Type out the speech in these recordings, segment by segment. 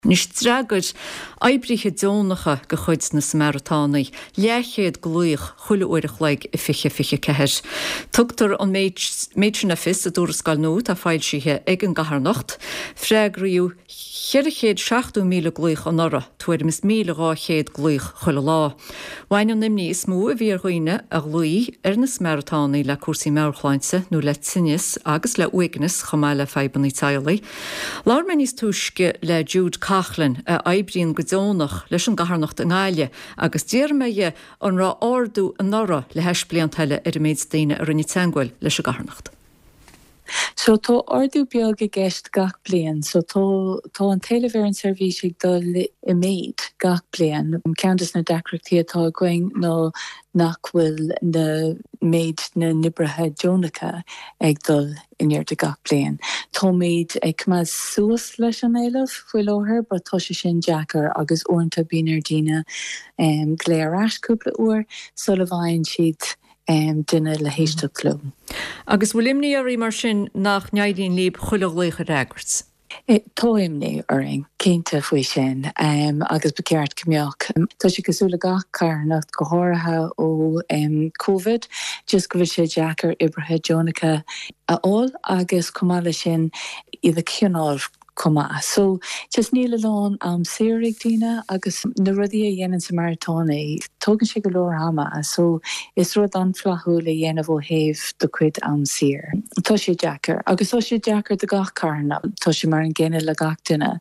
Nis dragad aibriche dónacha go chuid na Samaritánaí, leachéad glúich chuile uirich leig I fiche ceir. Tugtar an méidrin a fis a dúras gal nó a fáil sithe ag an gaharnacht, freigraíú cheirichéad 7,000 glúich an nora, tuair mis 1,200 glúich chuile lá. Wain an nimní is mú a bhí roiine a glúí na Samaritánaí le cuasaí mearchláinse nó le tinnis agus le uignas chamáile feban í tailaí. Lár me níos túisce le Jude Cachlan a aibríonn go dónach leis an gaharnacht an gáile agus díirmeige an rá áardú an nora le heis bliant heile ar a méid daine ar rinne teangail leis a gaharnacht. So tá ardú beag a gceist gach blian, so tá an téilehar an servísigh dul I méid gach blian. Ceantas na dacrachtaí atá going nó nachhfuil na méid na nibrethe Jonacha ag dul inéir de gach blian. Tá méid ag cumad suas leis an éileh bhfuil óthir, ba tá sé sin Jackar agus uanta bínar dína léarás cúpla uair, so le bhain siad duine le héisteach clú. Agus bhfuil imní mar sin nach neidín líb chuile léige regards. Táimní aring cénta faoi sin agus beceart cumbeach. Tá sé cosúla gach carnacht go háirithe ó COVID, just go bhfuil sé Jackar Ibrahim Jonacha aáil agus cumála sin iad a cineál comma. So just níl lán am sérig dína agus na rudí a dhéanaan sa Samaritánaí tógann sé go leor hama, so is rud an flathú le dhéanamh ó thaobh do cuid am sír. Tá sé Jackar, agus tá sé Jackar de gach carna, tá sé mar an gcéine le gach duine.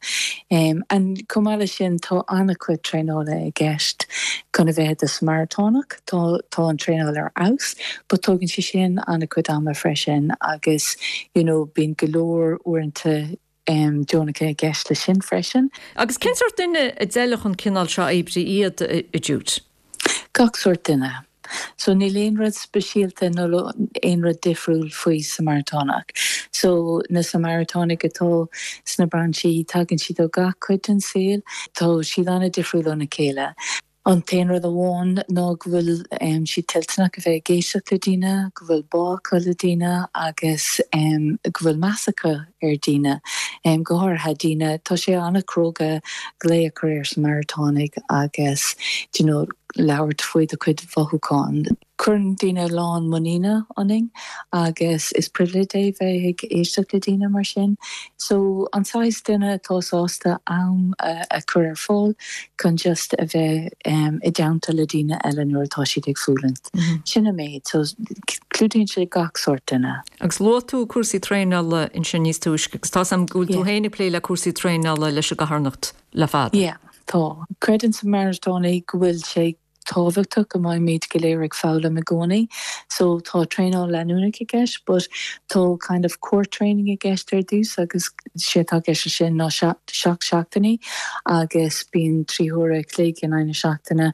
An cumála sin tá anna cuid tréála a gceist chuna bheith de Samaritánach, tá an tréáil ar aus, but tógann sé sin anna cuid ama freisin agus, bín golóir uaireanta Jonacha gceist le sin freisin. Agus cén sort duine a déilech an cinál seo aibrí iad a dúd? Gach sort duine. So ní léonrad speisialta nó éonrad difriúil faoi Samaritánach. So na Samaritánaigh atá sna branchí tagann siad ó gach cuid an saoil, tá siad anna difriúil na céile. An téanrad amháin ná go bhfuil si tiltnach go bheith géiseach le dína, go bhfuil bácha le dína agus go bhfuil measacha ar dína. Go háirithe dína, tá sé anna cróga léach ar Samaritánaigh agus leabhart faoi do chuid bhathúcáin. Cuireann dína lán monína aning agus is privilid é bheith ag éisteach le dína mar sin. So an sáis duine tá sásta am a chur ar fáil chun just a bheith I deanta le dína eile nuair atá siad ag fúlant. Sinna méid, so clúdaíonn sé gach sort duine. Agus lá tú cuasaí tréála in sin níos túisce, agus tá sam gúil tú héna plé le cuasaí tréála leis a gaharnacht le fad. Tá. Credan sa Samaritánaí go bhfuil sé tábhachtach go mbeidh méid go léir ag fála me gcónaí, so tá tréáil leanúna i gceist, but tá kind of core training i gceist ar dús agus sé tá gceist sin ná seachtaí agus bíon tríthúra clé in aine seachtaine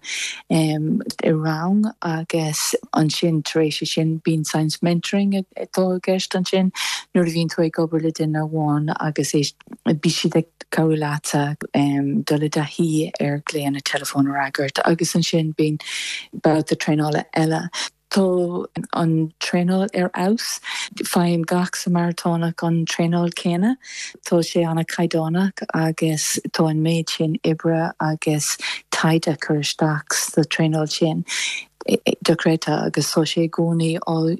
I rang agus an sin taréis sin bíon science mentoring atá gceist an sin nuair a bhíonn tú ag gobar le duine amháin agus bí siad ag cabhláta dul de hí ar léana telefón ragart agus an sin bín about the tréála eile. Tá an tréáil ar aus, fáim gach Samaritánach an tréáil céine, tá sé anna caidánach agus tá an méid sin ibre agus taide chur isteach the tréáil sin. Decreta agus so sé gcónaí á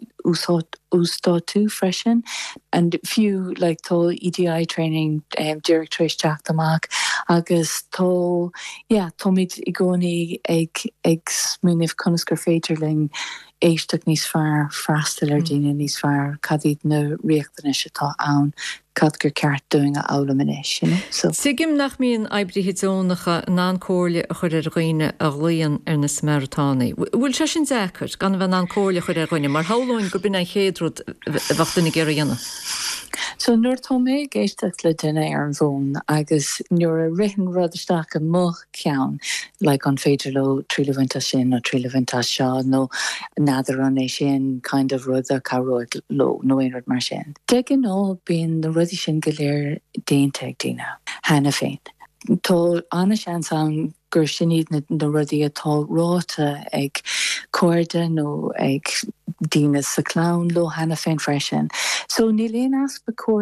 ústáú freisin, and few like tá EDI training directories teach amach agus tá míid I gcónaí ag smúnimh conascar féidirling éisteach níos fearr freastal ar daoine níos fearr cadíad na riachtaine atá ann cad gur ceart doing a álamais, so. Sigim nach míon aibríthe dónacha ná cóirle a chur ar roiine a líon ar na Samaritánaí. Bhfuil se sin deachar gan bheith ná cóirle chur ar roiine, mar hálainn gur bina chéadrúd bhachtainna gur dhéanana. So nuair tá mé géisteach le duine ar an bhón agus nuair a rithean rud isteach a moch ceann, like an féidir le trílehainte sin nó trílehainte seo nó nádar an é sin kind of rud a carróid lo nó éon rud mar sin. Deigin á bíon na rudí sin go léir déanta ag daoine hena féin. Tá anna sean an gur sinad na rudí atá ráta ag cuairde nó ag daoine sa clán lo hena féin freisin. So ní léon aspa cóirla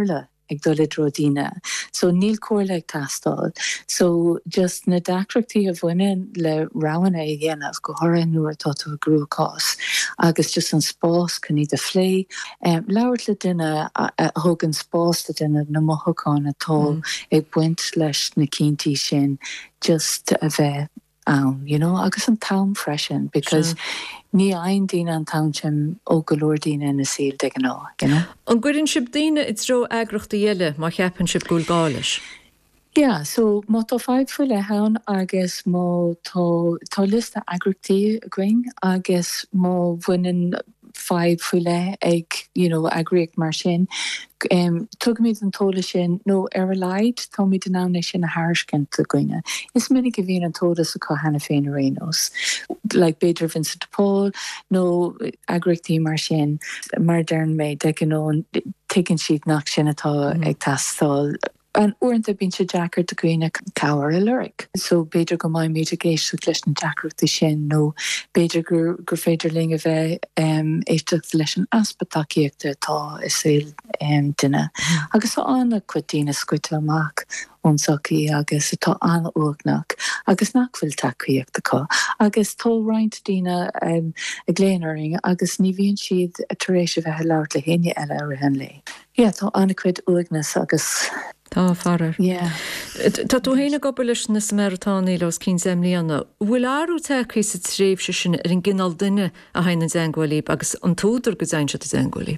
ag dulid rodína. So níl cóir le tastal. So just na dacrachtaí a bhaine le rawana a dhéanamh go thora nuair tátu a grúcás. Agus just an spás caní de phlé. Lauert le duine thug an spás le duine na mothacán atá ag buint leis na cíntaí sin just a bheith agus an town freshen because ní ein dín an township ó golódíine in na síl de ná. An gurinn sib díine it's ro agrachta dhéile má cheapan sib gúil gáis. Yeah, so má tá 5 fu le hán agus má tá lista agrachtaí a going agus má bhainean 5 fu le ag agriac mar sin. Tug míid an tóla sin nó ar a leid tá míid den nána sin a háircin a goine. Is minic a bhíon an tólas a cá hena féin rénos. Like Beidir Vincent de Paul nó agriachtaí mar sin mar dearn méid ag an taken siad nach sin atá ag tastáil. An uanta bín se Jackar de goine cabhar a lyric. So beidir go mai méid a géisiú leis an Jackar sin nó beidir gur féidirling a bheith éisteach leis an aspatáíochta tá is éil duine. Agus tá anna cuatína scuite amach ónsaí agus tá anna uagnach agus nachfuil takeíochta cá. Agus tá roint dína a gléanaring agus ní bhíonn siad a taréis a bheith leir le héine eile a rihan lé. Tá anna cuid uagnas agus Tá farar. Tá tú héna gobal leis na Samaritánaí los 15 mlíana. Bhfuil áú techaí sa tréimhse sin ar an gginál duine a hain an Zangolíb agus an túidir go zain se a Zangolíb?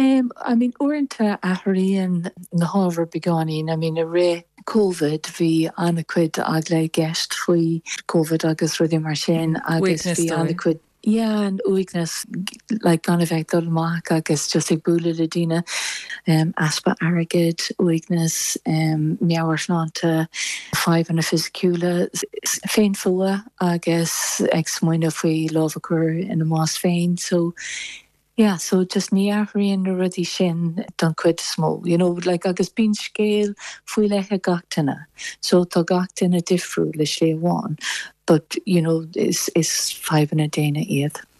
Uanta athraíonn na hábhar beáín, a ré COVID bhí anna cuid ag le gceist faoi COVID agus rudí mar sin agus bhí anna cuid an uignas gan a bheith dul amach agus just ag búla le dína aspa airgid uignas meabhar snáanta 5 an a fisiciúla féin fua agus ag smuoine faoi lábhacur in na más féin. So just ní athraíonn na rudí sin don cuid smó. Agus bín scéal faoi lethe gachtainna. So tá gachtainna difriú le sé bháin. But, is 5 in a déine iad.